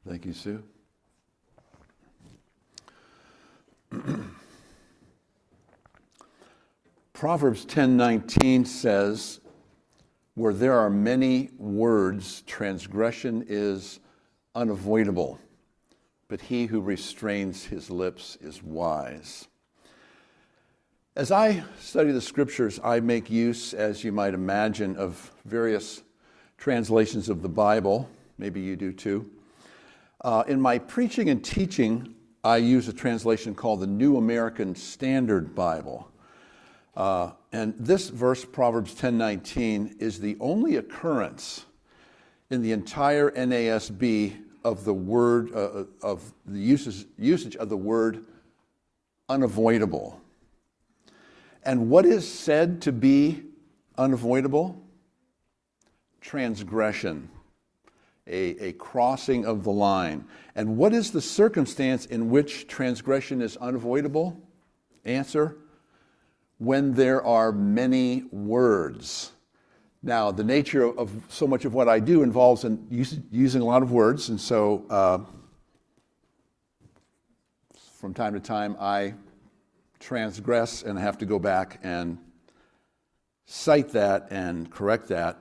Thank you, Sue. Proverbs 10:19 says, where there are many words, transgression is unavoidable, but he who restrains his lips is wise. As I study the scriptures, I make use, as you might imagine, of various translations of the Bible. Maybe you do too. In my preaching and teaching, I use a translation called the New American Standard Bible. And this verse, Proverbs 10:19, is the only occurrence in the entire NASB of the word of the usage of the word unavoidable. And what is said to be unavoidable? Transgression, a crossing of the line. And what is the circumstance in which transgression is unavoidable? Answer: when there are many words. Now, the nature of so much of what I do involves in using a lot of words, and so from time to time I transgress and have to go back and cite that and correct that.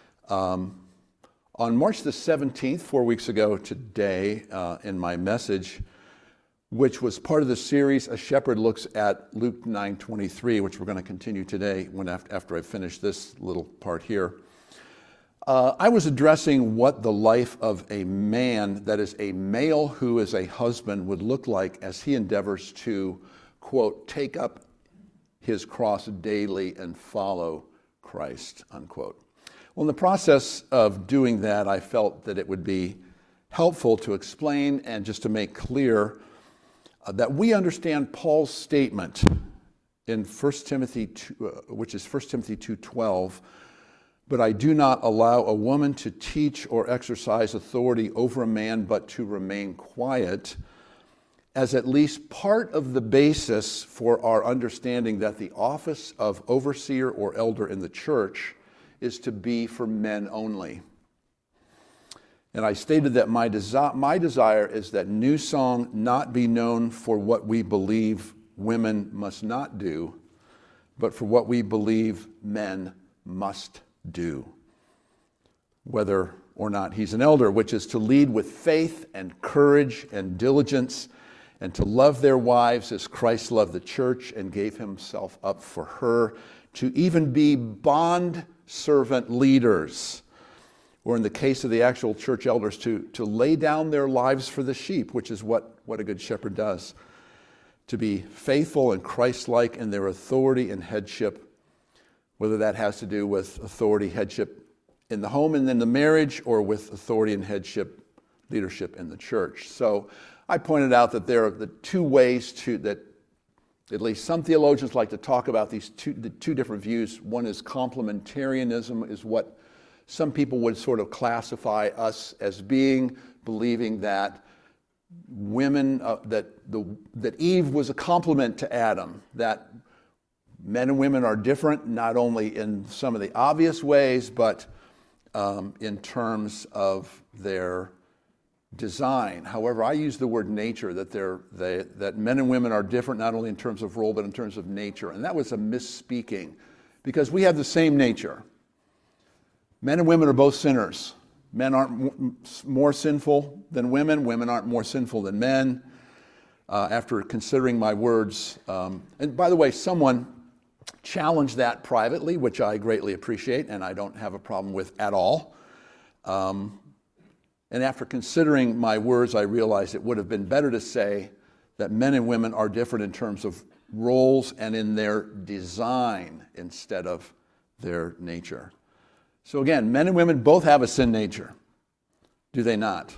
On March the 17th, 4 weeks ago today, in my message, which was part of the series, A Shepherd Looks at Luke 9:23, which we're going to continue today after I finish this little part here. I was addressing what the life of a man, that is a male who is a husband, would look like as he endeavors to, quote, take up his cross daily and follow Christ, unquote. Well, in the process of doing that, I felt that it would be helpful to explain and just to make clear that we understand Paul's statement in 1 Timothy 2, which is 1 Timothy 2:12, but I do not allow a woman to teach or exercise authority over a man, but to remain quiet, as at least part of the basis for our understanding that the office of overseer or elder in the church is to be for men only. And I stated that my desire is that New Song not be known for what we believe women must not do, but for what we believe men must do, whether or not he's an elder, which is to lead with faith and courage and diligence, and to love their wives as Christ loved the church and gave himself up for her, to even be bond servant leaders, or in the case of the actual church elders, to lay down their lives for the sheep, which is what a good shepherd does, to be faithful and Christ-like in their authority and headship, whether that has to do with authority, headship in the home and in the marriage, or with authority and headship, leadership in the church. So I pointed out that there are the two ways that at least some theologians like to talk about the two different views. One is complementarianism, is what some people would sort of classify us as being, believing that women, that Eve was a complement to Adam, that men and women are different, not only in some of the obvious ways, but in terms of their design. However, I use the word nature, that men and women are different, not only in terms of role, but in terms of nature. And that was a misspeaking, because we have the same nature. Men and women are both sinners. Men aren't more sinful than women. Women aren't more sinful than men. After considering my words, and by the way, someone challenged that privately, which I greatly appreciate, and I don't have a problem with at all. And after considering my words, I realized it would have been better to say that men and women are different in terms of roles and in their design instead of their nature. So again, men and women both have a sin nature, do they not?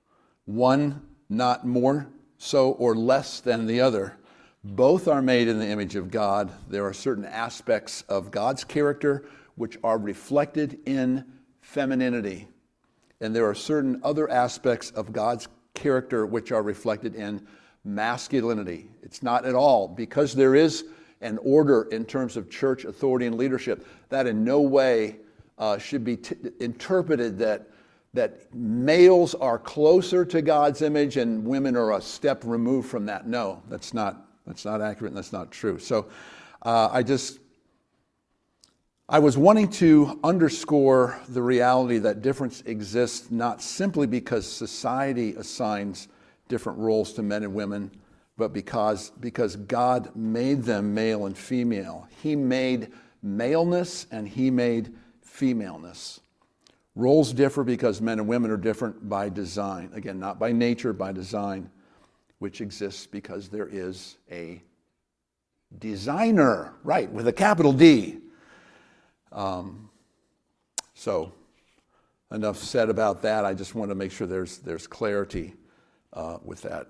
One not more so or less than the other. Both are made in the image of God. There are certain aspects of God's character which are reflected in femininity. And there are certain other aspects of God's character which are reflected in masculinity. It's not at all, because there is an order in terms of church authority and leadership, that in no way should be interpreted that that males are closer to God's image and women are a step removed from that. No, that's not accurate and that's not true. So I was wanting to underscore the reality that difference exists not simply because society assigns different roles to men and women, but because God made them male and female. He made maleness and he made femaleness. Roles differ because men and women are different by design. Again, not by nature, by design, which exists because there is a designer, right, with a capital D. So enough said about that. I just want to make sure there's clarity with that.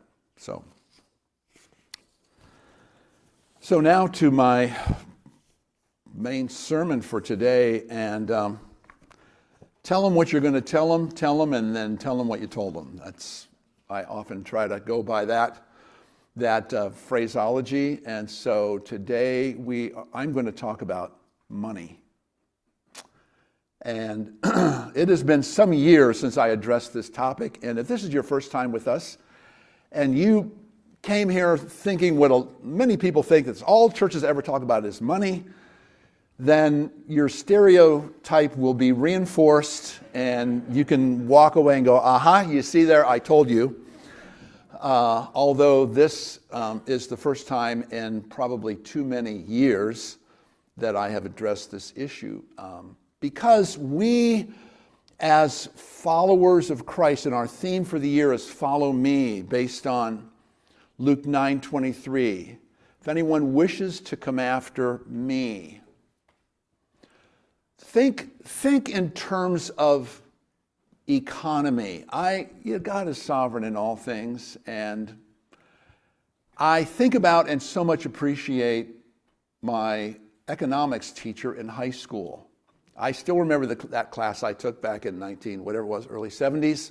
So now to my main sermon for today, and tell them what you're going to tell them, and then tell them what you told them. I often try to go by that phraseology, and so today I'm going to talk about money. And it has been some years since I addressed this topic, and if this is your first time with us, and you came here thinking what many people think that's all churches ever talk about is money, then your stereotype will be reinforced, and you can walk away and go, aha, you see there, I told you. Although this is the first time in probably too many years that I have addressed this issue. Because we, as followers of Christ, and our theme for the year is Follow Me, based on Luke 9:23. If anyone wishes to come after me, think in terms of economy. God is sovereign in all things, and I think about and so much appreciate my economics teacher in high school. I still remember that class I took back in early 70s.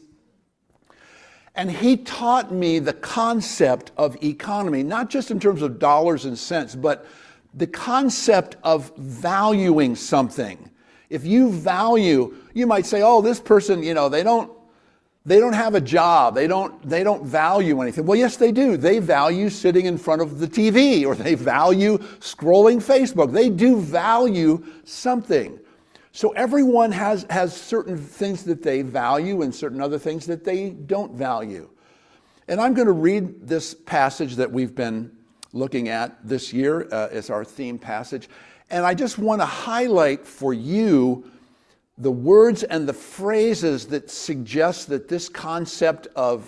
And he taught me the concept of economy, not just in terms of dollars and cents, but the concept of valuing something. If you value, you might say, oh, this person, they don't have a job. They don't value anything. Well, yes, they do. They value sitting in front of the TV, or they value scrolling Facebook. They do value something. So everyone has certain things that they value and certain other things that they don't value. And I'm going to read this passage that we've been looking at this year as our theme passage. And I just want to highlight for you the words and the phrases that suggest that this concept of,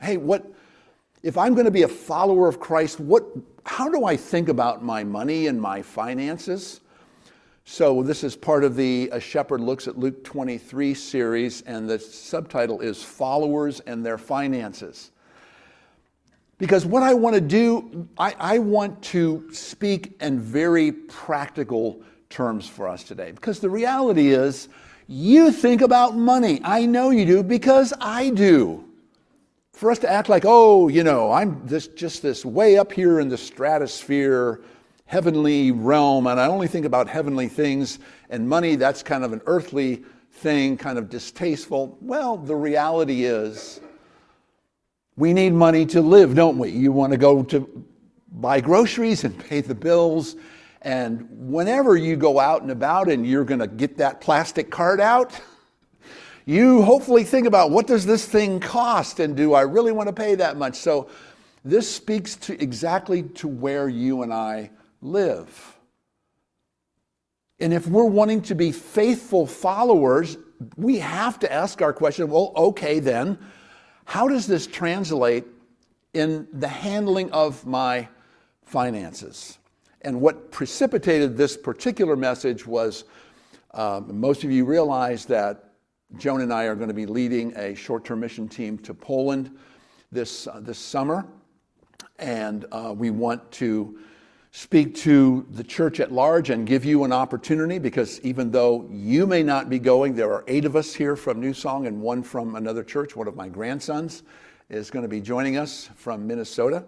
if I'm going to be a follower of Christ, how do I think about my money and my finances? So this is part of the A Shepherd Looks at Luke 23 series, and the subtitle is Followers and Their Finances. Because what I want to do, I want to speak in very practical terms for us today. Because the reality is, you think about money. I know you do, because I do. For us to act like, I'm just this way up here in the stratosphere, heavenly realm, and I only think about heavenly things, and money, that's kind of an earthly thing, kind of distasteful. Well, the reality is we need money to live, don't we? You want to go to buy groceries and pay the bills, and whenever you go out and about and you're going to get that plastic card out, you hopefully think about, what does this thing cost, and do I really want to pay that much? So this speaks to exactly to where you and I live. And if we're wanting to be faithful followers, we have to ask our question, well, okay then, how does this translate in the handling of my finances? And what precipitated this particular message was, most of you realize that Joan and I are going to be leading a short-term mission team to Poland this summer, and we want to speak to the church at large and give you an opportunity, because even though you may not be going, there are 8 of us here from New Song and 1 from another church. One of my grandsons is going to be joining us from Minnesota.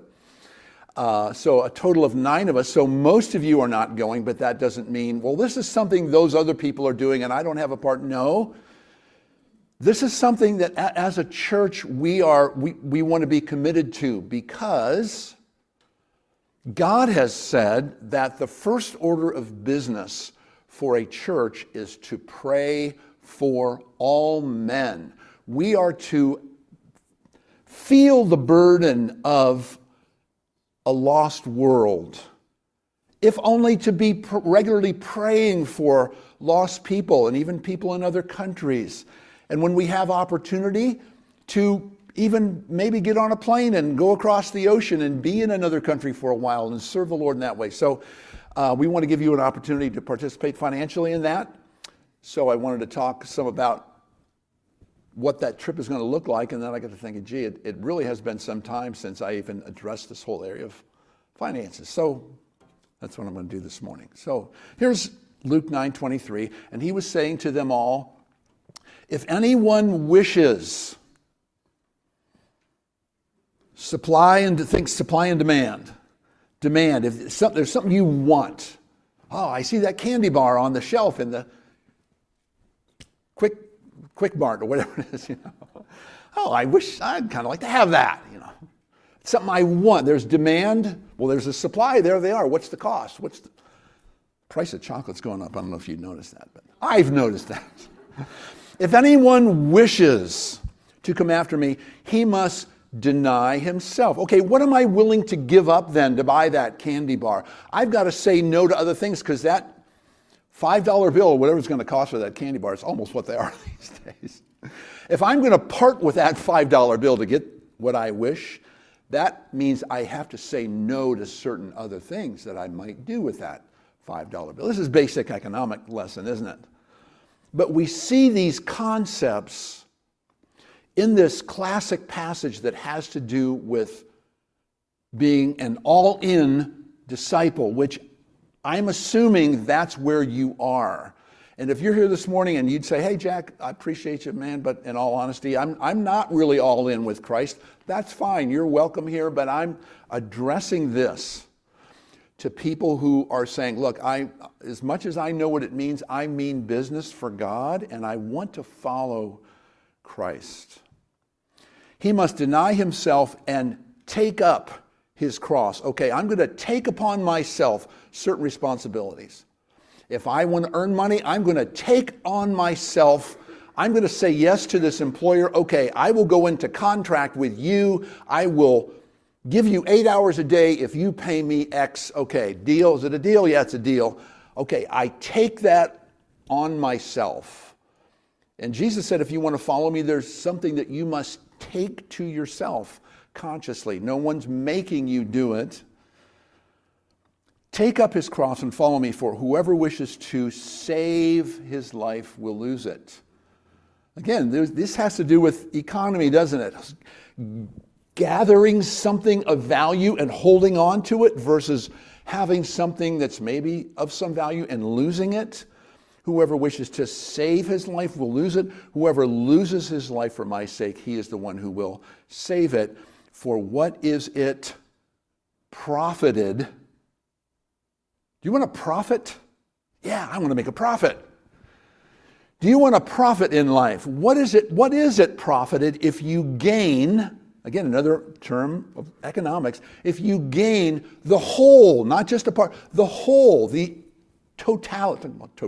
So a total of 9 of us. So most of you are not going, but that doesn't mean, well, this is something those other people are doing and I don't have a part. No. This is something that as a church we want to be committed to, because God has said that the first order of business for a church is to pray for all men. We are to feel the burden of a lost world, if only to be regularly praying for lost people and even people in other countries. And when we have opportunity to even maybe get on a plane and go across the ocean and be in another country for a while and serve the Lord in that way. So we want to give you an opportunity to participate financially in that. So I wanted to talk some about what that trip is going to look like. And then I got to thinking, gee, it really has been some time since I even addressed this whole area of finances. So that's what I'm going to do this morning. So here's Luke 9:23. And he was saying to them all, if anyone wishes, supply and demand. Demand. If there's something you want. Oh, I see that candy bar on the shelf in the Quick Mart or whatever it is, Oh, I'd kind of like to have that, It's something I want. There's demand. Well, there's a supply. There they are. What's the cost? What's the price of chocolate's going up? I don't know if you've noticed that, but I've noticed that. If anyone wishes to come after me, he must deny himself. Okay, what am I willing to give up then to buy that candy bar? I've got to say no to other things, because that $5 bill or whatever it's going to cost for that candy bar is almost what they are these days. If I'm going to part with that $5 bill to get what I wish, that means I have to say no to certain other things that I might do with that $5 bill. This is basic economic lesson, isn't it? But we see these concepts in this classic passage that has to do with being an all-in disciple, which I'm assuming that's where you are. And if you're here this morning and you'd say, hey, Jack, I appreciate you, man, but in all honesty, I'm not really all in with Christ, that's fine. You're welcome here, but I'm addressing this to people who are saying, look, as much as I know what it means, I mean business for God, and I want to follow Christ. He must deny himself and take up his cross. Okay, I'm going to take upon myself certain responsibilities. If I want to earn money, I'm going to take on myself. I'm going to say yes to this employer. Okay, I will go into contract with you. I will give you 8 hours a day if you pay me X. Okay, deal. Is it a deal? Yeah, it's a deal. Okay, I take that on myself. And Jesus said, if you want to follow me, there's something that you must take to yourself consciously. No one's making you do it. Take up his cross and follow me, for whoever wishes to save his life will lose it. Again, this has to do with economy, doesn't it? Gathering something of value and holding on to it versus having something that's maybe of some value and losing it. Whoever wishes to save his life will lose it. Whoever loses his life for my sake, he is the one who will save it. For what is it profited? Do you want to profit? Yeah, I want to make a profit. Do you want a profit in life? What is it profited if you gain, again, another term of economics, if you gain the whole, not just a part, the whole, the totality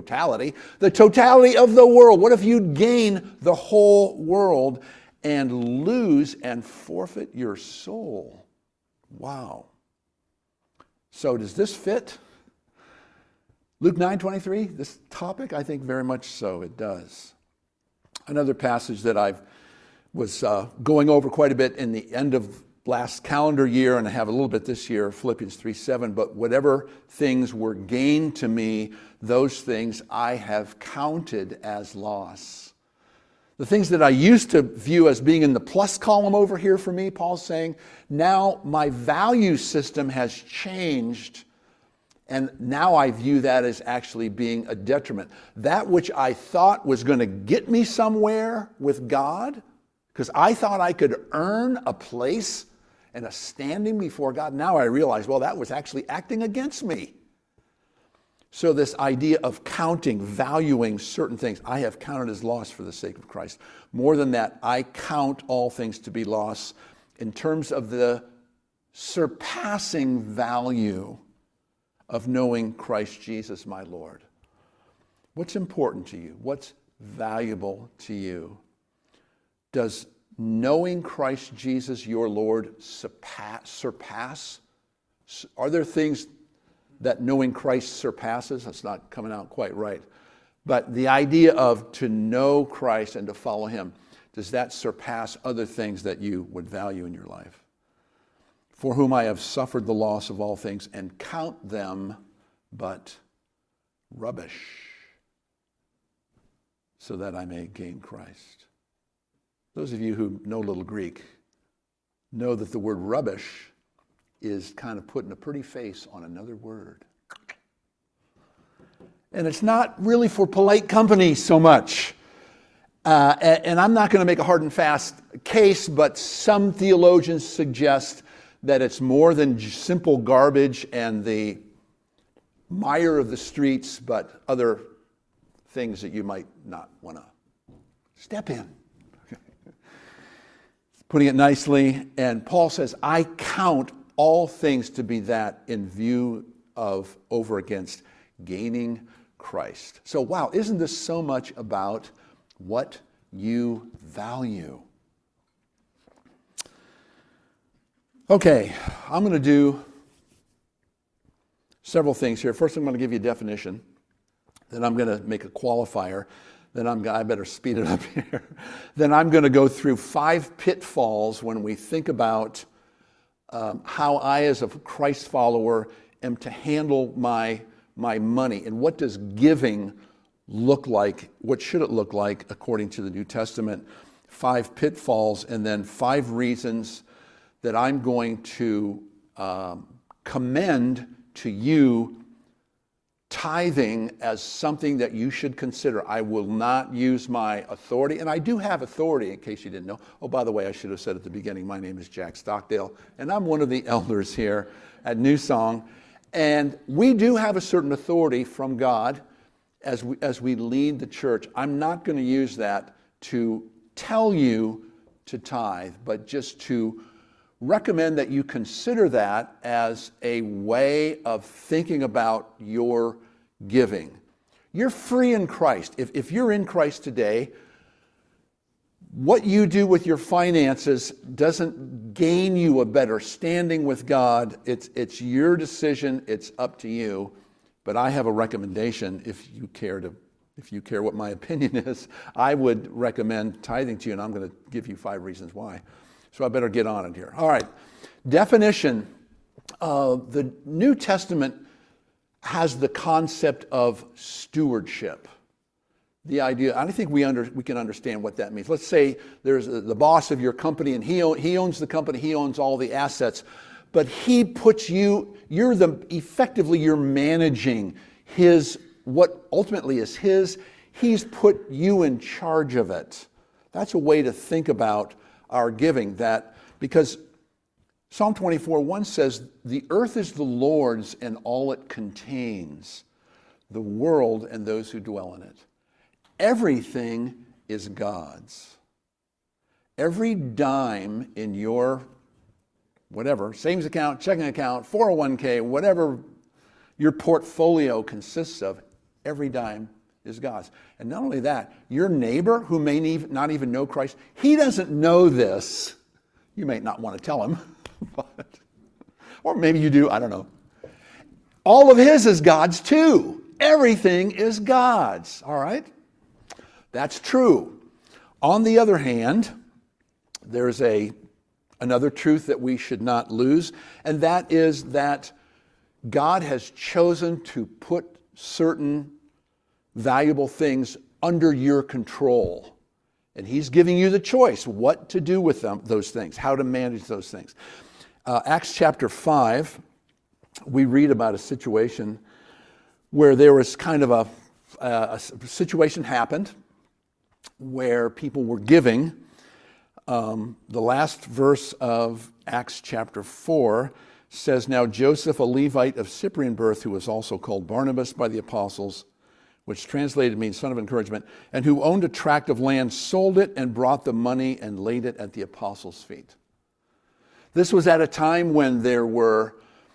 of the world? What if you gain the whole world and lose and forfeit your soul? Wow. So does this fit Luke 9:23, this topic? I think very much so, it does. Another passage that I was going over quite a bit in the end of last calendar year, and I have a little bit this year, Philippians 3:7, but whatever things were gained to me, those things I have counted as loss. The things that I used to view as being in the plus column over here for me, Paul's saying, now my value system has changed, and now I view that as actually being a detriment. That which I thought was going to get me somewhere with God, because I thought I could earn a place and a standing before God, now I realize, well, that was actually acting against me. So this idea of counting, valuing certain things, I have counted as loss for the sake of Christ. More than that, I count all things to be loss in terms of the surpassing value of knowing Christ Jesus, my Lord. What's important to you? What's valuable to you? Does knowing Christ Jesus, your Lord, surpass? Are there things that knowing Christ surpasses? That's not coming out quite right. But the idea of to know Christ and to follow him, does that surpass other things that you would value in your life? For whom I have suffered the loss of all things and count them but rubbish, so that I may gain Christ. Those of you who know a little Greek know that the word rubbish is kind of putting a pretty face on another word. And it's not really for polite company so much. And I'm not going to make a hard and fast case, but some theologians suggest that it's more than simple garbage and the mire of the streets, but other things that you might not want to step in. Putting it nicely, and Paul says, I count all things to be that in view of over against gaining Christ. So wow, isn't this so much about what you value? Okay, I'm going to do several things here. First, I'm going to give you a definition. Then I'm going to make a qualifier. Then I better speed it up here. Then I'm going to go through 5 pitfalls when we think about how I, as a Christ follower, am to handle my money. And what does giving look like? What should it look like according to the New Testament? 5 pitfalls, and then 5 reasons that I'm going to commend to you tithing as something that you should consider. I will not use my authority, and I do have authority in case you didn't know. Oh, by the way, I should have said at the beginning, my name is Jack Stockdale, and I'm one of the elders here at New Song. And we do have a certain authority from God as we lead the church. I'm not going to use that to tell you to tithe, but just to recommend that you consider that as a way of thinking about your giving. You're free in Christ. If you're in Christ today, what you do with your finances doesn't gain you a better standing with God. It's your decision. It's up to you. But I have a recommendation if you care what my opinion is. I would recommend tithing to you, and I'm going to give you 5 reasons why. So I better get on it here. All right. Definition. The New Testament has the concept of stewardship. The idea, I think we can understand what that means. Let's say there's the boss of your company, and he owns the company, he owns all the assets, but he puts you're managing what ultimately is his. He's put you in charge of it. That's a way to think about our giving, that because Psalm 24:1 says, the earth is the Lord's and all it contains, the world and those who dwell in it. Everything is God's. Every dime in your whatever, savings account, checking account, 401k, whatever your portfolio consists of, every dime is God's. And not only that, your neighbor who may not even know Christ, he doesn't know this. You may not want to tell him, or maybe you do, I don't know. All of his is God's too. Everything is God's, all right? That's true. On the other hand, there's another truth that we should not lose, and that is that God has chosen to put certain valuable things under your control. And he's giving you the choice what to do with those things, how to manage those things. Acts chapter 5, we read about a situation where there was kind of a situation happened where people were giving. The last verse of Acts chapter 4 says, "Now Joseph, a Levite of Cyprian birth, who was also called Barnabas by the apostles," which translated means son of encouragement, "and who owned a tract of land, sold it and brought the money and laid it at the apostles' feet." This was at a time when there were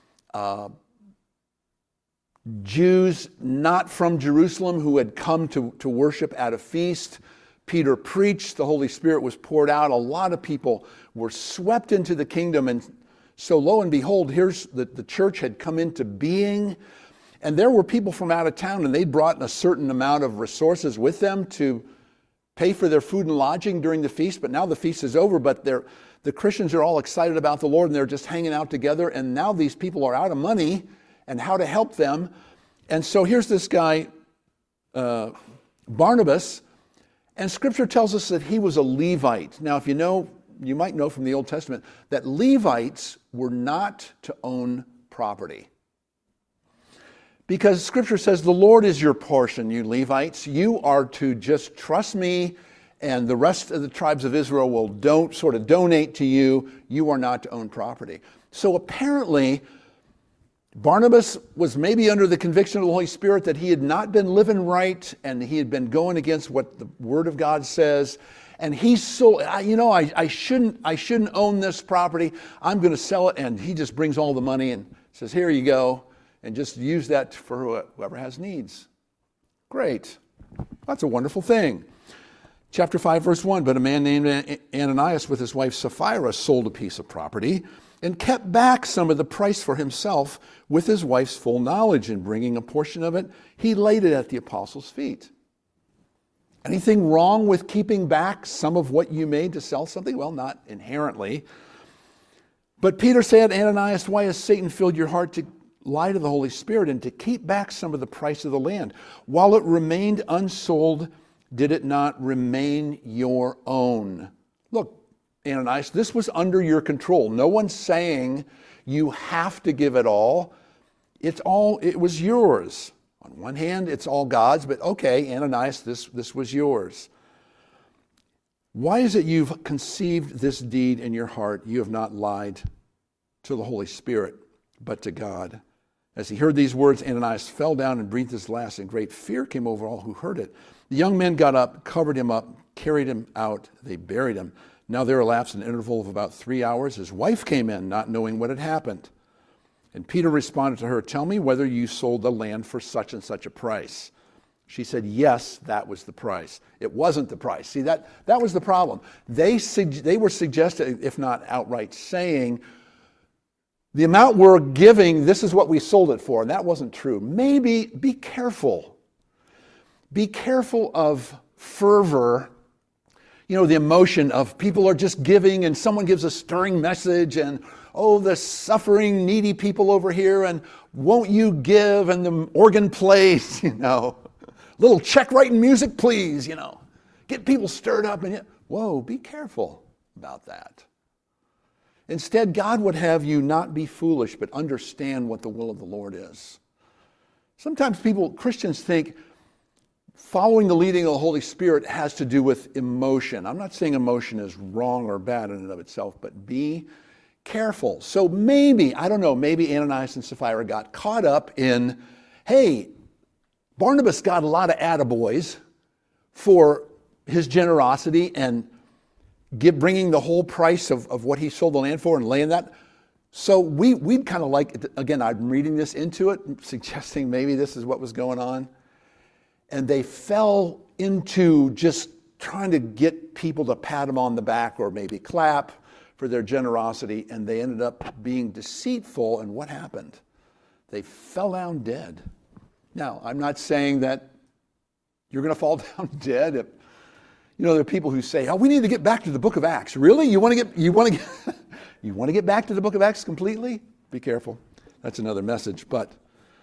Jews not from Jerusalem who had come to worship at a feast. Peter preached, the Holy Spirit was poured out, a lot of people were swept into the kingdom, and so lo and behold, here's the church had come into being, and there were people from out of town, and they'd brought a certain amount of resources with them to pay for their food and lodging during the feast, but now the feast is over, but the Christians are all excited about the Lord, and they're just hanging out together, and now these people are out of money and how to help them. And so here's this guy, Barnabas, and Scripture tells us that he was a Levite. Now, if you know, you might know from the Old Testament that Levites were not to own property. Because Scripture says, "The Lord is your portion, you Levites. You are to just trust me, and the rest of the tribes of Israel will donate to you. You are not to own property." So apparently, Barnabas was maybe under the conviction of the Holy Spirit that he had not been living right, and he had been going against what the Word of God says. And he sold, I shouldn't own this property. I'm going to sell it. And he just brings all the money and says, "Here you go. And just use that for whoever has needs." Great. That's a wonderful thing. Chapter 5, verse 1, "But a man named Ananias with his wife Sapphira sold a piece of property and kept back some of the price for himself with his wife's full knowledge. And bringing a portion of it, he laid it at the apostles' feet." Anything wrong with keeping back some of what you made to sell something? Well, not inherently. But Peter said, "Ananias, why has Satan filled your heart to lie to the Holy Spirit and to keep back some of the price of the land? While it remained unsold, did it not remain your own?" Look, Ananias, this was under your control. No one's saying you have to give it all. It was yours. On one hand, it's all God's, but okay, Ananias, this was yours. "Why is it you've conceived this deed in your heart? You have not lied to the Holy Spirit, but to God." As he heard these words, Ananias fell down and breathed his last, and great fear came over all who heard it. The young men got up, covered him up, carried him out. They buried him. Now there elapsed an interval of about 3 hours. His wife came in, not knowing what had happened. And Peter responded to her, "Tell me whether you sold the land for such and such a price." She said, "Yes, that was the price." It wasn't the price. See, that was the problem. They were suggesting, if not outright saying, the amount we're giving, this is what we sold it for, and that wasn't true. Maybe be careful. Be careful of fervor, the emotion of people are just giving and someone gives a stirring message and, oh, the suffering, needy people over here, and won't you give, and the organ plays, little check writing music, please, get people stirred up. And whoa, be careful about that. Instead, God would have you not be foolish, but understand what the will of the Lord is. Sometimes Christians think following the leading of the Holy Spirit has to do with emotion. I'm not saying emotion is wrong or bad in and of itself, but be careful. So maybe Ananias and Sapphira got caught up in, hey, Barnabas got a lot of attaboys for his generosity and bringing the whole price of what he sold the land for and laying that. So we'd kind of like, again, I'm reading this into it, suggesting maybe this is what was going on. And they fell into just trying to get people to pat them on the back or maybe clap for their generosity, and they ended up being deceitful, and what happened? They fell down dead. Now, I'm not saying that you're going to fall down dead. There are people who say, "Oh, we need to get back to the book of Acts." Really? You want to get back to the book of Acts completely? Be careful. That's another message. But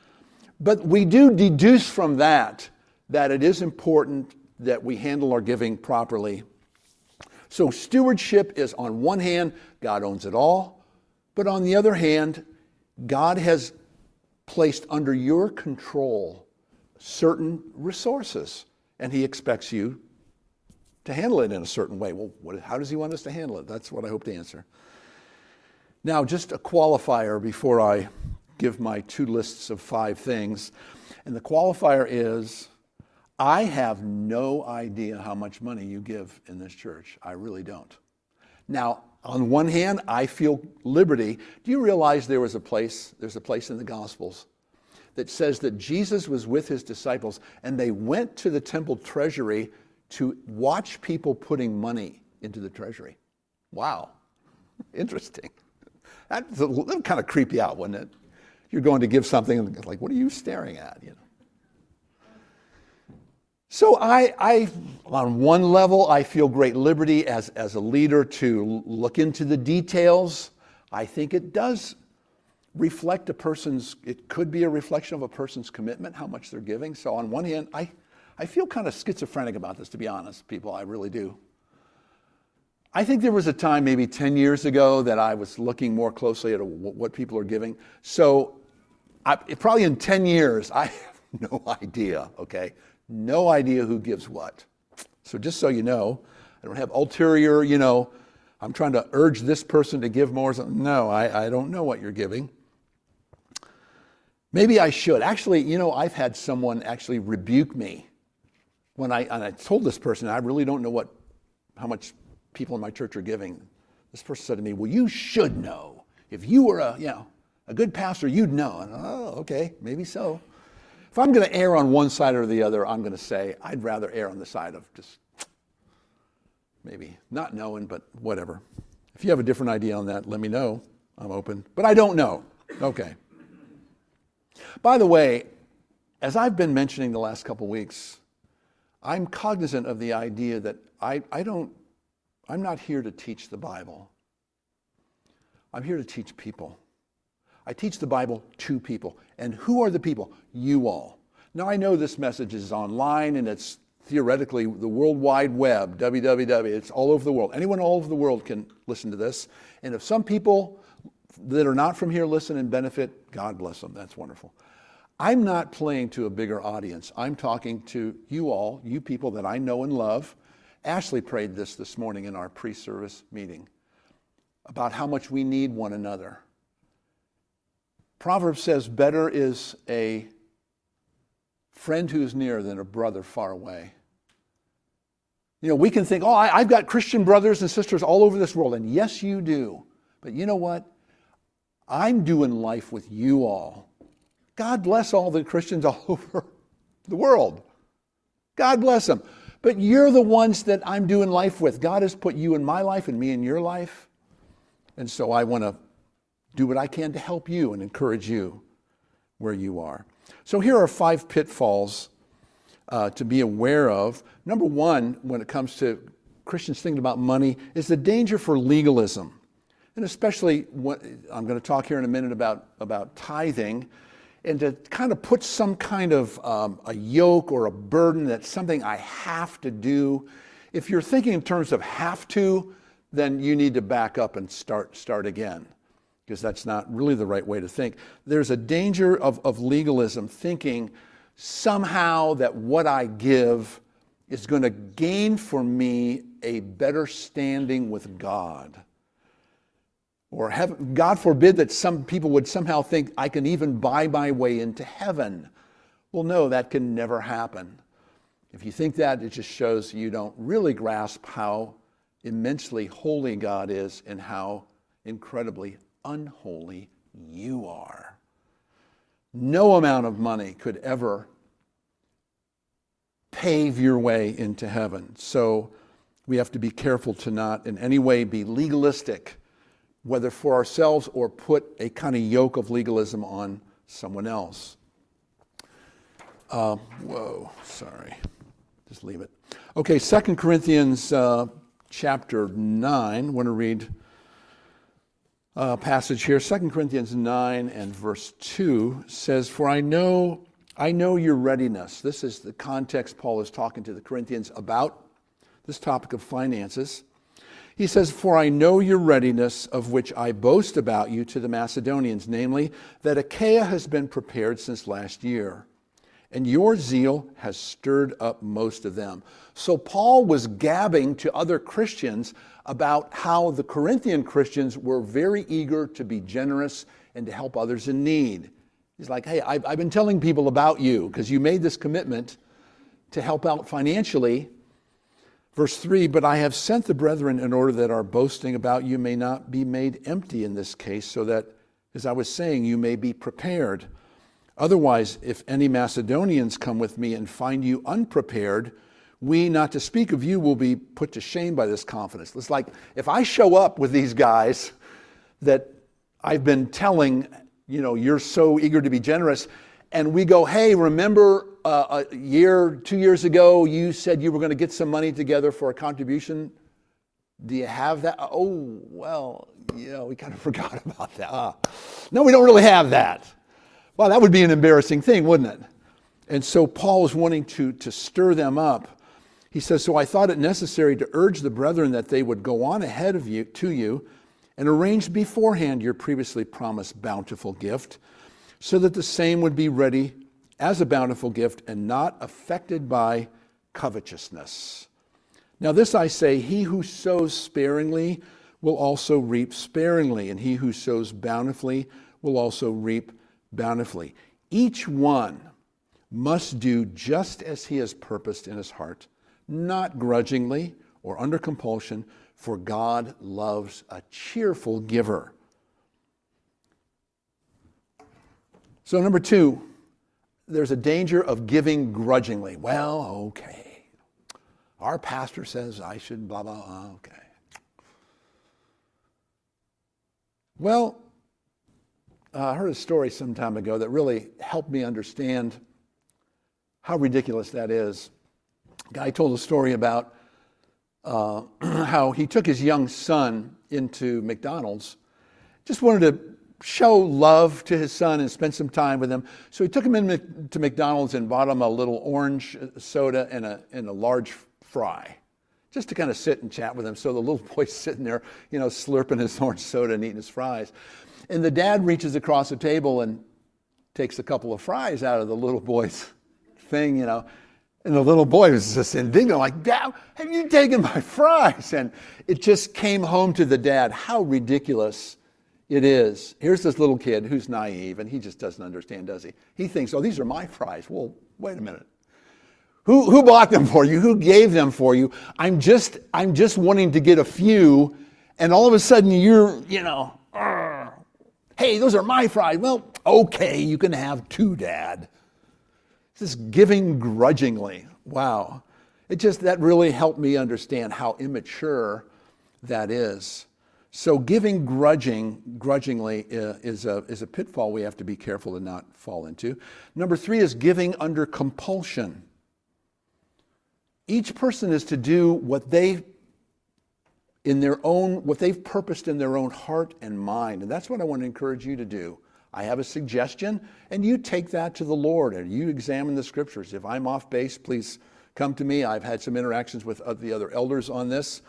we do deduce from that it is important that we handle our giving properly. So stewardship is, on one hand, God owns it all, but on the other hand, God has placed under your control certain resources, and he expects you to handle it in a certain way. Well, how does he want us to handle it? That's what I hope to answer. Now, just a qualifier before I give my 2 lists of 5 things. And the qualifier is, I have no idea how much money you give in this church. I really don't. Now, on one hand, I feel liberty. Do you realize there's a place in the Gospels that says that Jesus was with his disciples and they went to the temple treasury to watch people putting money into the treasury? Wow, interesting. That would kind of creep you out, wouldn't it? You're going to give something and like, what are you staring at? You know. So I on one level, I feel great liberty as a leader to look into the details. I think it does reflect it could be a reflection of a person's commitment, how much they're giving. So on one hand, I feel kind of schizophrenic about this, to be honest, people. I really do. I think there was a time maybe 10 years ago that I was looking more closely at what people are giving. So probably in 10 years, I have no idea, okay? No idea who gives what. So just so you know, I don't have ulterior, I'm trying to urge this person to give more. No, I don't know what you're giving. Maybe I should. Actually, I've had someone actually rebuke me when I told this person, I really don't know how much people in my church are giving. This person said to me, well, you should know. If you were a good pastor, you'd know. And, oh, okay, maybe so. If I'm going to err on one side or the other, I'm going to say I'd rather err on the side of just maybe not knowing, but whatever. If you have a different idea on that, let me know. I'm open. But I don't know. Okay. By the way, as I've been mentioning the last couple weeks, I'm cognizant of the idea that I'm not here to teach the Bible. I'm here to teach people. I teach the Bible to people. And who are the people? You all. Now, I know this message is online and it's theoretically the World Wide Web, www. It's all over the world. Anyone all over the world can listen to this. And if some people that are not from here listen and benefit, God bless them. That's wonderful. I'm not playing to a bigger audience. I'm talking to you all, you people that I know and love. Ashley prayed this morning in our pre-service meeting about how much we need one another. Proverbs says, better is a friend who's near than a brother far away. We can think, I've got Christian brothers and sisters all over this world. And yes, you do. But you know what? I'm doing life with you all. God bless all the Christians all over the world. God bless them. But you're the ones that I'm doing life with. God has put you in my life and me in your life. And so I want to do what I can to help you and encourage you where you are. So here are 5 pitfalls to be aware of. Number 1, when it comes to Christians thinking about money, is the danger for legalism. And especially, I'm going to talk here in a minute about tithing, and to kind of put some kind of a yoke or a burden that's something I have to do. If you're thinking in terms of have to, then you need to back up and start again, because that's not really the right way to think. There's a danger of legalism, thinking somehow that what I give is going to gain for me a better standing with God. Or God forbid that some people would somehow think I can even buy my way into heaven. Well, no, that can never happen. If you think that, it just shows you don't really grasp how immensely holy God is and how incredibly unholy you are. No amount of money could ever pave your way into heaven. So we have to be careful to not in any way be legalistic, whether for ourselves or put a kind of yoke of legalism on someone else. Just leave it. Okay, 2 Corinthians chapter 9. I want to read a passage here. 2 Corinthians 9 and verse 2 says, for I know your readiness. This is the context Paul is talking to the Corinthians about this topic of finances. He says, for I know your readiness, of which I boast about you to the Macedonians, namely, that Achaia has been prepared since last year, and your zeal has stirred up most of them. So Paul was gabbing to other Christians about how the Corinthian Christians were very eager to be generous and to help others in need. He's like, hey, I've been telling people about you because you made this commitment to help out financially. Verse 3, but I have sent the brethren in order that our boasting about you may not be made empty in this case, so that, as I was saying, you may be prepared. Otherwise, if any Macedonians come with me and find you unprepared, we, not to speak of you, will be put to shame by this confidence. It's like, if I show up with these guys that I've been telling, you're so eager to be generous, and we go, hey, remember a year, 2 years ago, you said you were going to get some money together for a contribution. Do you have that? Oh, well, we kind of forgot about that. No, we don't really have that. Well, that would be an embarrassing thing, wouldn't it? And so Paul is wanting to stir them up. He says, so I thought it necessary to urge the brethren that they would go on ahead of you to you and arrange beforehand your previously promised bountiful gift, so that the same would be ready as a bountiful gift and not affected by covetousness. Now this I say, he who sows sparingly will also reap sparingly, and he who sows bountifully will also reap bountifully. Each one must do just as he has purposed in his heart, not grudgingly or under compulsion, for God loves a cheerful giver. So number 2, there's a danger of giving grudgingly. Well, okay. Our pastor says I should blah, blah, okay. Well, I heard a story some time ago that really helped me understand how ridiculous that is. A guy told a story about how he took his young son into McDonald's, just wanted to show love to his son and spend some time with him. So he took him into McDonald's and bought him a little orange soda and a large fry, just to kind of sit and chat with him. So the little boy's sitting there, slurping his orange soda and eating his fries. And the dad reaches across the table and takes a couple of fries out of the little boy's thing, And the little boy was just indignant, like, Dad, have you taken my fries? And it just came home to the dad how ridiculous it is. Here's this little kid who's naive, and he just doesn't understand, does he? He thinks, oh, these are my fries. Well, wait a minute. Who bought them for you? Who gave them for you? I'm just wanting to get a few, and all of a sudden you're, hey, those are my fries. Well, okay, you can have 2, Dad. This giving grudgingly. Wow. That really helped me understand how immature that is. So giving grudgingly is a pitfall we have to be careful to not fall into. Number 3 is giving under compulsion. Each person is to do what they've purposed in their own heart and mind. And that's what I want to encourage you to do. I have a suggestion, and you take that to the Lord, and you examine the scriptures. If I'm off base, please come to me. I've had some interactions with the other elders on this.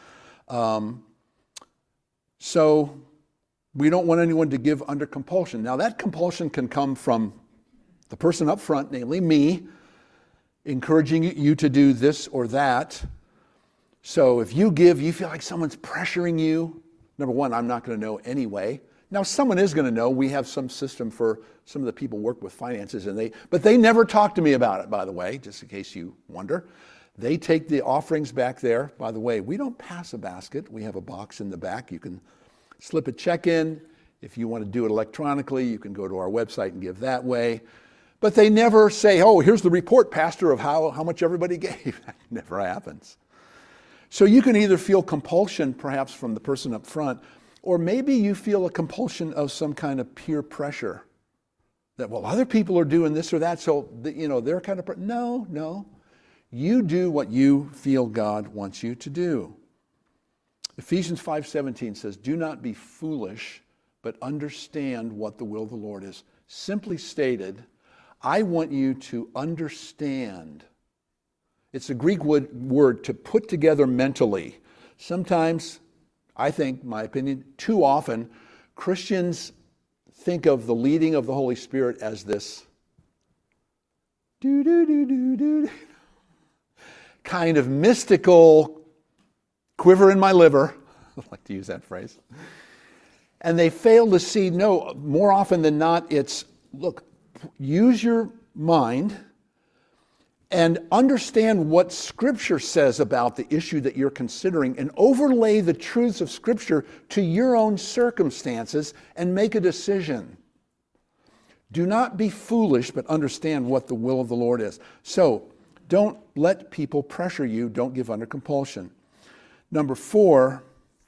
So we don't want anyone to give under compulsion. Now that compulsion can come from the person up front, namely me, encouraging you to do this or that. So if you give, you feel like someone's pressuring you. Number 1, I'm not going to know anyway. Now, someone is going to know. We have some system for some of the people who work with finances, but they never talk to me about it, by the way, just in case you wonder. They take the offerings back there. By the way, we don't pass a basket. We have a box in the back. You can slip a check in. If you want to do it electronically, you can go to our website and give that way. But they never say, oh, here's the report, Pastor, of how much everybody gave. That never happens. So you can either feel compulsion, perhaps from the person up front, or maybe you feel a compulsion of some kind of peer pressure that, well, other people are doing this or that, so they're kind of, no. You do what you feel God wants you to do. Ephesians 5:17 says, do not be foolish, but understand what the will of the Lord is. Simply stated, I want you to understand. It's a Greek word to put together mentally. Sometimes, I think, my opinion, too often, Christians think of the leading of the Holy Spirit as this do, do, do, do, do, kind of mystical quiver in my liver. I like to use that phrase. And they fail to see, no, more often than not, it's, look, use your mind and understand what Scripture says about the issue that you're considering and overlay the truths of Scripture to your own circumstances and make a decision. Do not be foolish, but understand what the will of the Lord is. So, don't let people pressure you. Don't give under compulsion. Number 4,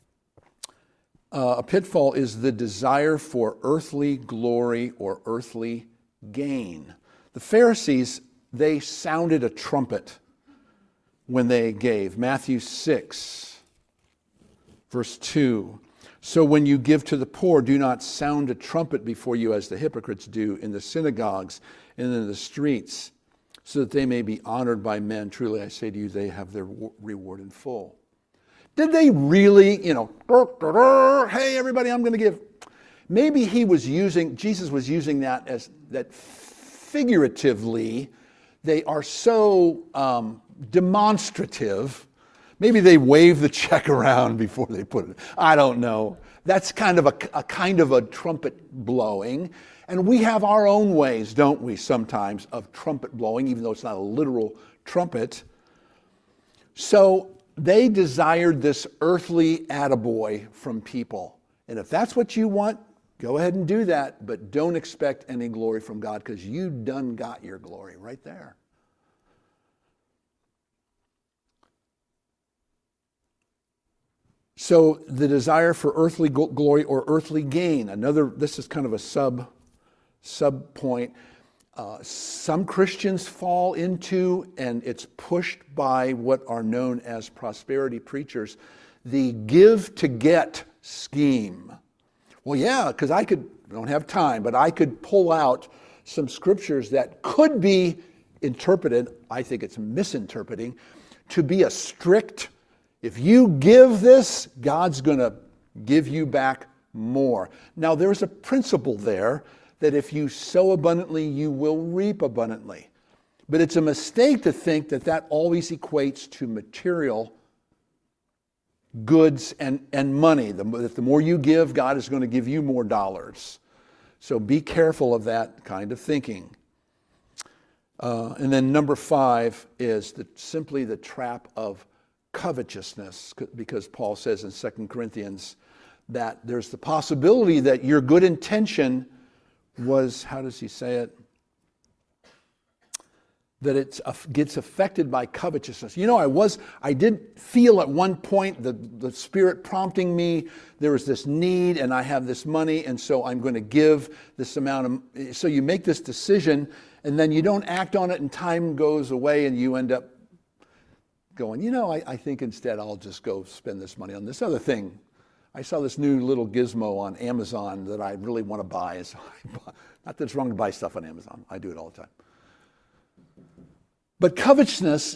a pitfall is the desire for earthly glory or earthly gain. The Pharisees, they sounded a trumpet when they gave. Matthew 6, verse 2. So when you give to the poor, do not sound a trumpet before you as the hypocrites do in the synagogues and in the streets, so that they may be honored by men. Truly I say to you, they have their reward in full. Did they really, hey everybody, I'm going to give. Maybe Jesus was using that as that figuratively. They are so demonstrative. Maybe they wave the check around before they put it. I don't know. That's kind of a trumpet blowing. And we have our own ways, don't we, sometimes, of trumpet blowing, even though it's not a literal trumpet. So they desired this earthly attaboy from people. And if that's what you want, go ahead and do that, but don't expect any glory from God, because you done got your glory right there. So the desire for earthly glory or earthly gain. This is kind of a sub point. Some Christians fall into, and it's pushed by what are known as prosperity preachers, the give to get scheme. Well, yeah, because I don't have time, but I could pull out some scriptures that could be interpreted, I think it's misinterpreting, to be a strict, if you give this, God's going to give you back more. Now, there's a principle there that if you sow abundantly, you will reap abundantly. But it's a mistake to think that that always equates to material goods and money. That the more you give, God is going to give you more dollars. So be careful of that kind of thinking. And then number 5 is simply the trap of covetousness, because Paul says in 2 Corinthians that there's the possibility that your good intention was, how does he say it? That it gets affected by covetousness. I did feel at one point the Spirit prompting me, there was this need and I have this money, and so I'm going to give this amount of, so you make this decision and then you don't act on it and time goes away and you end up going, I think instead I'll just go spend this money on this other thing. I saw this new little gizmo on Amazon that I really want to buy. So not that it's wrong to buy stuff on Amazon. I do it all the time. But covetousness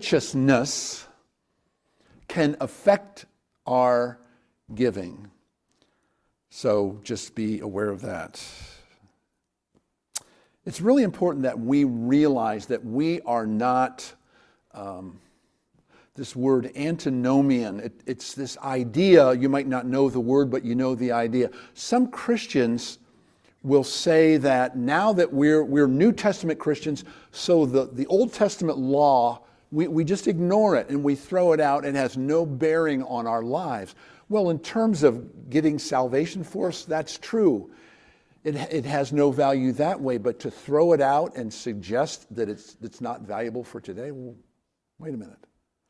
can affect our giving. So just be aware of that. It's really important that we realize that we are not this word antinomian. It's this idea, you might not know the word, but you know the idea. Some Christians will say that now that we're New Testament Christians, so the Old Testament law, we just ignore it and we throw it out and it has no bearing on our lives. Well, in terms of getting salvation for us, that's true. It has no value that way, but to throw it out and suggest that it's not valuable for today, well, wait a minute.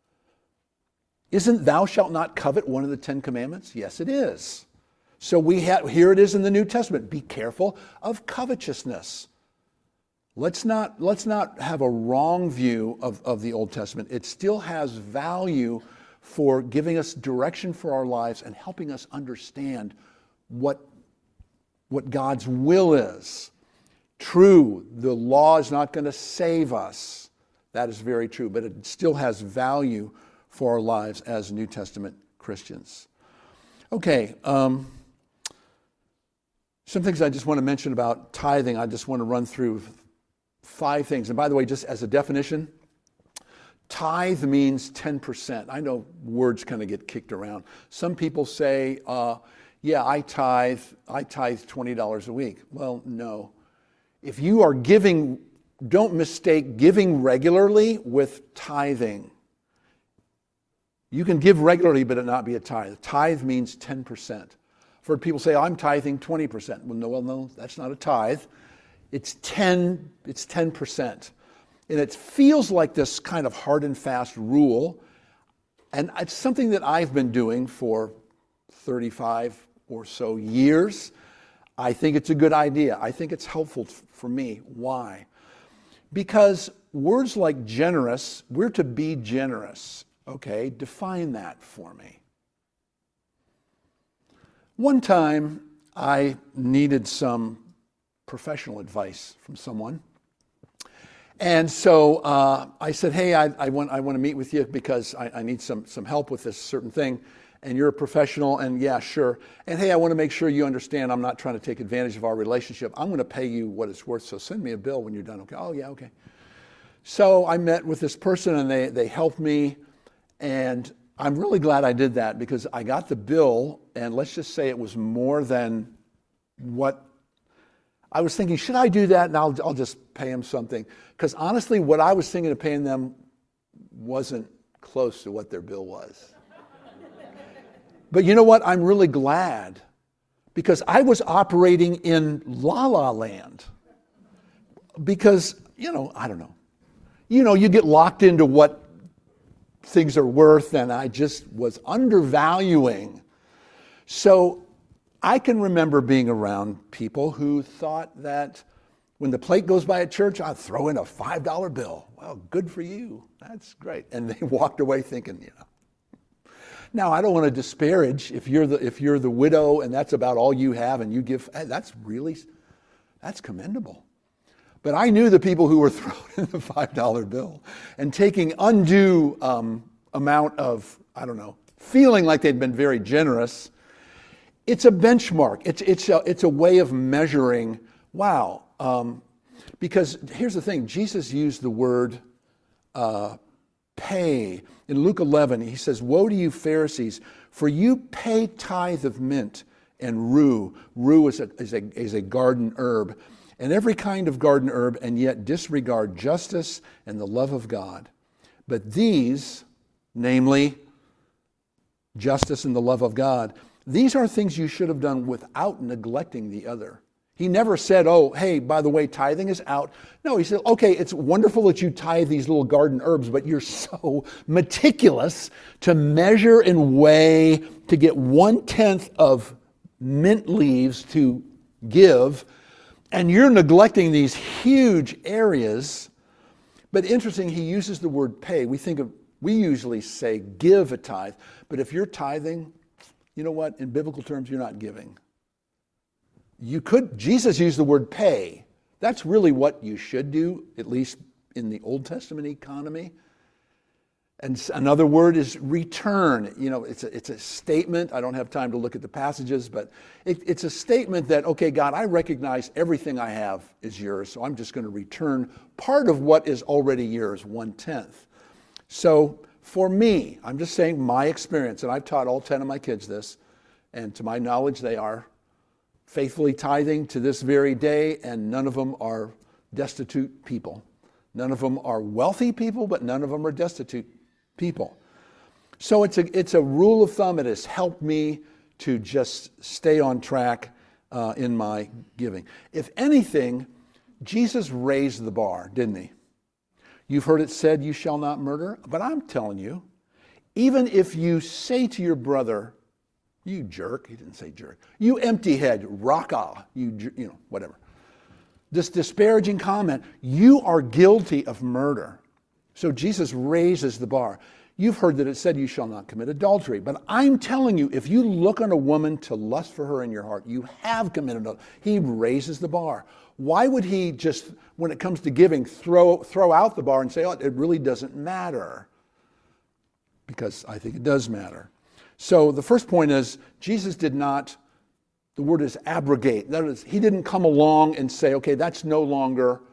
Isn't thou shalt not covet one of the 10 commandments? Yes, it is. So here it is in the New Testament. Be careful of covetousness. Let's not have a wrong view of the Old Testament. It still has value for giving us direction for our lives and helping us understand what God's will is. True, the law is not going to save us. That is very true, but it still has value for our lives as New Testament Christians. Okay, some things I just want to mention about tithing. I just want to run through 5 things. And by the way, just as a definition, tithe means 10%. I know words kind of get kicked around. Some people say, yeah, I tithe $20 a week. Well, no. If you are giving, don't mistake giving regularly with tithing. You can give regularly, but it not be a tithe. Tithe means 10%. I've heard people say, I'm tithing 20%. Well, no, that's not a tithe. It's 10%. And it feels like this kind of hard and fast rule. And it's something that I've been doing for 35 or so years. I think it's a good idea. I think it's helpful for me. Why? Because words like generous, we're to be generous. Okay, define that for me. One time, I needed some professional advice from someone. And so I said, hey, I want to meet with you because I need some help with this certain thing. And you're a professional, and yeah, sure. And hey, I want to make sure you understand I'm not trying to take advantage of our relationship. I'm going to pay you what it's worth, so send me a bill when you're done. Okay? Oh, yeah, okay. So I met with this person, and they helped me. And I'm really glad I did that because I got the bill, and let's just say it was more than what I was thinking. Should I do that? And I'll just pay him something. Because honestly, what I was thinking of paying them wasn't close to what their bill was. But you know what? I'm really glad because I was operating in la-la land. Because, I don't know. You get locked into what things are worth, and I just was undervaluing. So I can remember being around people who thought that when the plate goes by at church, I'll throw in a $5 bill. Well, good for you. That's great. And they walked away thinking, Now, I don't want to disparage if you're the widow and that's about all you have and you give, that's commendable. But I knew the people who were throwing in the $5 bill and taking undue amount of, feeling like they'd been very generous. It's a benchmark. It's a way of measuring, wow. Because here's the thing, Jesus used the word pay. In Luke 11, he says, woe to you Pharisees, for you pay tithe of mint and rue. Rue is a garden herb. And every kind of garden herb, and yet disregard justice and the love of God. But these, namely, justice and the love of God, these are things you should have done without neglecting the other. He never said, oh, hey, by the way, tithing is out. No, he said, okay, it's wonderful that you tithe these little garden herbs, but you're so meticulous to measure and weigh to get 1/10 of mint leaves to give, and you're neglecting these huge areas. But interesting, he uses the word pay. We usually say give a tithe, but if you're tithing, you know what? In biblical terms, you're not giving. Jesus used the word pay. That's really what you should do, at least in the Old Testament economy. And another word is return. It's a statement. I don't have time to look at the passages, but it's a statement that, okay, God, I recognize everything I have is yours, so I'm just going to return part of what is already yours, 1/10. So for me, I'm just saying my experience, and I've taught all 10 of my kids this, and to my knowledge, they are faithfully tithing to this very day, and none of them are destitute people. None of them are wealthy people, but none of them are destitute people. So it's a rule of thumb. It has helped me to just stay on track in my giving. If anything, Jesus raised the bar, didn't he? You've heard it said, you shall not murder. But I'm telling you, even if you say to your brother, you jerk, he didn't say jerk, you empty head, raka, whatever. This disparaging comment, you are guilty of murder. So Jesus raises the bar. You've heard that it said you shall not commit adultery. But I'm telling you, if you look on a woman to lust for her in your heart, you have committed adultery. He raises the bar. Why would he just, when it comes to giving, throw out the bar and say, oh, it really doesn't matter? Because I think it does matter. So the first point is, Jesus did not, the word is abrogate. That is, he didn't come along and say, okay, that's no longer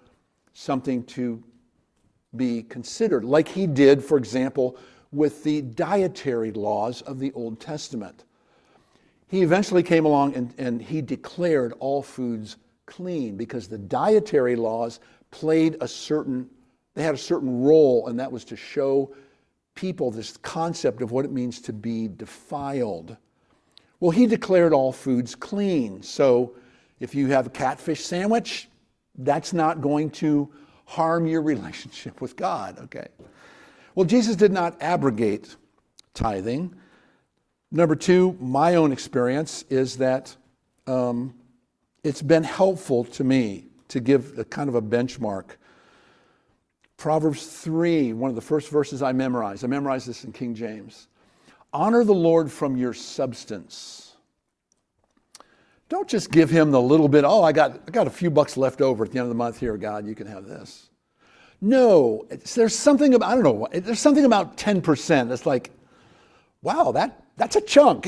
something to be considered, like he did, for example, with the dietary laws of the Old Testament. He eventually came along and he declared all foods clean because the dietary laws they had a certain role, and that was to show people this concept of what it means to be defiled. Well, he declared all foods clean. So if you have a catfish sandwich, that's not going to harm your relationship with God, okay? Well, Jesus did not abrogate tithing. Number two, my own experience is that it's been helpful to me to give a kind of a benchmark. Proverbs 3, one of the first verses I memorized. I memorized this in King James. Honor the Lord from your substance. Don't just give him the little bit, I got a few bucks left over at the end of the month. Here, God, you can have this. No, there's something about, there's something about 10% that's like, wow, that's a chunk.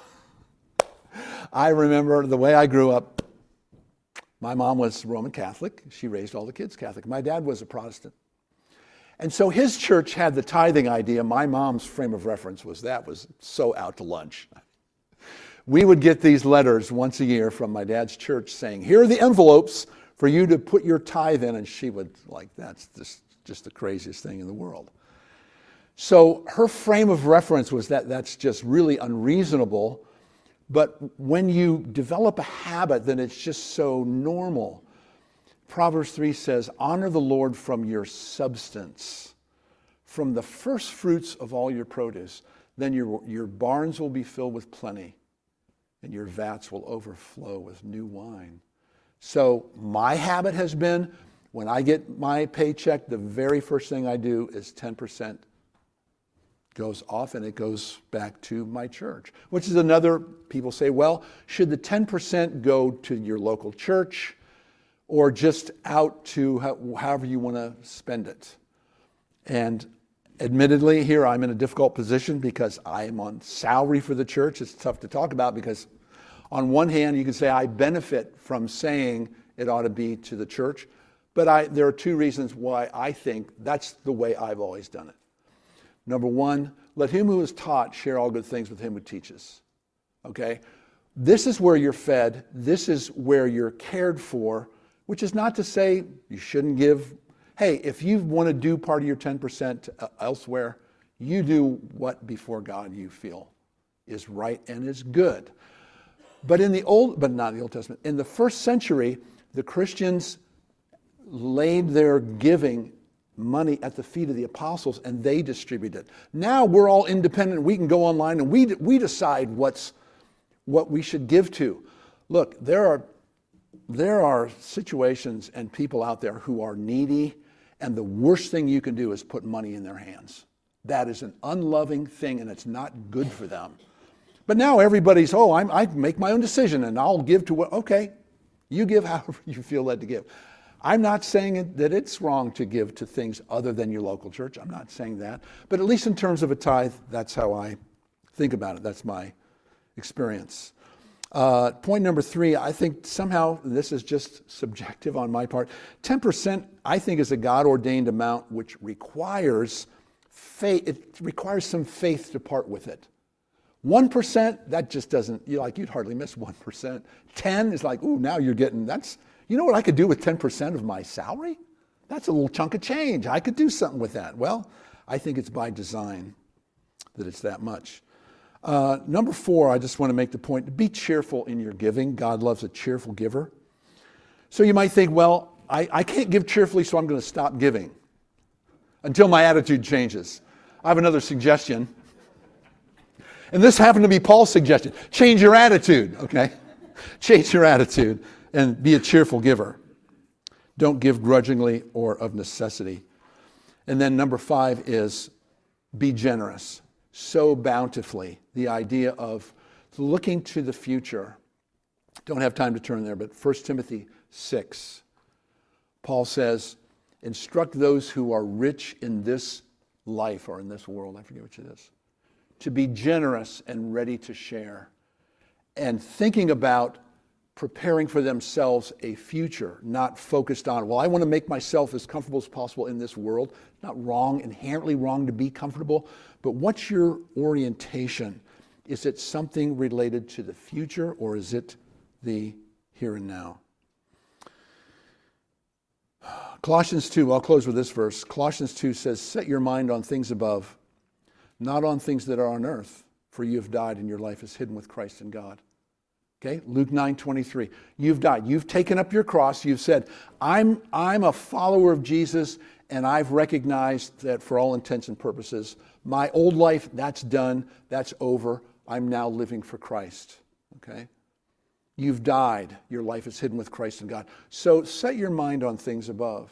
I remember the way I grew up. My mom was Roman Catholic. She raised all the kids Catholic. My dad was a Protestant. And so his church had the tithing idea. My mom's frame of reference was so out to lunch. We would get these letters once a year from my dad's church saying, here are the envelopes for you to put your tithe in. And she would that's just the craziest thing in the world. So her frame of reference was that's just really unreasonable. But when you develop a habit, then it's just so normal. Proverbs 3 says, honor the Lord from your substance, from the first fruits of all your produce. Then your barns will be filled with plenty, and your vats will overflow with new wine. So my habit has been, when I get my paycheck, the very first thing I do is 10% goes off, and it goes back to my church, which is another, people say, well, should the 10% go to your local church or just out to however you want to spend it? And admittedly, here I'm in a difficult position because I am on salary for the church. It's tough to talk about because on one hand, you can say I benefit from saying it ought to be to the church, but there are two reasons why I think that's the way I've always done it. Number one, let him who is taught share all good things with him who teaches. Okay? This is where you're fed. This is where you're cared for, which is not to say you shouldn't give. Hey, if you want to do part of your 10% elsewhere, you do what before God you feel is right and is good. But not in the Old Testament. In the first century, the Christians laid their giving money at the feet of the apostles, and they distributed it. Now we're all independent. We can go online and we decide what we should give to. Look, there are situations and people out there who are needy, and the worst thing you can do is put money in their hands. That is an unloving thing, and it's not good for them. But now everybody's, I make my own decision, and I'll give to okay, you give however you feel led to give. I'm not saying that it's wrong to give to things other than your local church. I'm not saying that. But at least in terms of a tithe, that's how I think about it. That's my experience. Point number 3, I think somehow this is just subjective on my part. 10%, I think, is a God-ordained amount which requires faith. It requires some faith to part with it. 1%, that just doesn't, you'd hardly miss 1%. 10 is like, now you're getting, you know what I could do with 10% of my salary? That's a little chunk of change. I could do something with that. Well, I think it's by design that it's that much. Number 4, I just want to make the point, to be cheerful in your giving. God loves a cheerful giver. So you might think, well, I can't give cheerfully, so I'm going to stop giving until my attitude changes. I have another suggestion. And this happened to be Paul's suggestion. Change your attitude, okay? Change your attitude and be a cheerful giver. Don't give grudgingly or of necessity. And then number 5 is be generous. Sow bountifully. The idea of looking to the future. Don't have time to turn there, but 1 Timothy 6. Paul says, instruct those who are rich in this life or in this world, I forget which it is, to be generous and ready to share. And thinking about preparing for themselves a future, not focused on, well, I want to make myself as comfortable as possible in this world. Not wrong, inherently wrong to be comfortable, but what's your orientation? Is it something related to the future, or is it the here and now? Colossians 2, I'll close with this verse. Colossians 2 says, set your mind on things above, not on things that are on earth, for you have died and your life is hidden with Christ in God. Okay, Luke 9:23. You've died. You've taken up your cross. You've said, I'm a follower of Jesus, and I've recognized that for all intents and purposes, my old life, that's done, that's over. I'm now living for Christ. Okay? You've died. Your life is hidden with Christ in God. So set your mind on things above.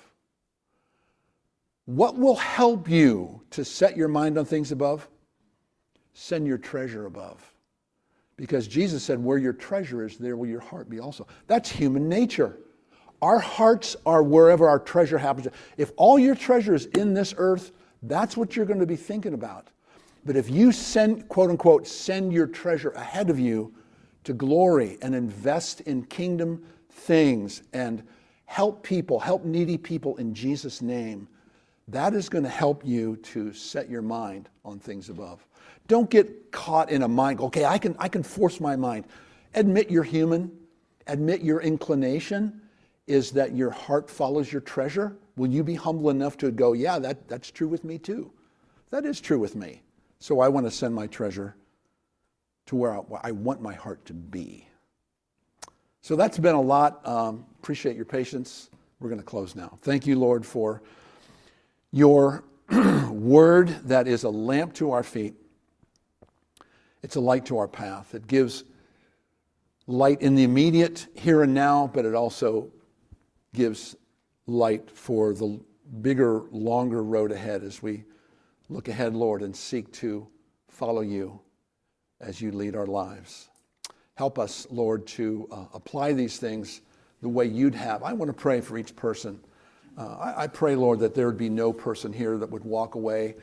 What will help you to set your mind on things above? Send your treasure above. Because Jesus said, where your treasure is, there will your heart be also. That's human nature. Our hearts are wherever our treasure happens. If all your treasure is in this earth, that's what you're going to be thinking about. But if you send, quote unquote, send your treasure ahead of you to glory and invest in kingdom things and help people, help needy people in Jesus' name, that is going to help you to set your mind on things above. Don't get caught in a mind, okay, I can force my mind. Admit you're human. Admit your inclination is that your heart follows your treasure. Will you be humble enough to go, yeah, that's true with me too. That is true with me. So I want to send my treasure to where I want my heart to be. So that's been a lot. Appreciate your patience. We're going to close now. Thank you, Lord, for your word that is a lamp to our feet. It's a light to our path. It gives light in the immediate here and now, but it also gives light for the bigger, longer road ahead as we look ahead, Lord, and seek to follow you as you lead our lives. Help us, Lord, to apply these things the way you'd have. I want to pray for each person. I pray, Lord, that there would be no person here that would walk away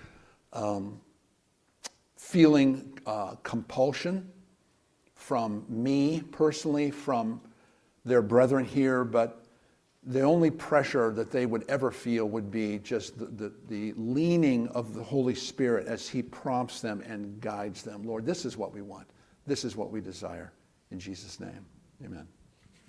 feeling compulsion from me personally, from their brethren here, but the only pressure that they would ever feel would be just the leaning of the Holy Spirit as he prompts them and guides them. Lord, this is what we want. This is what we desire. In Jesus' name, amen.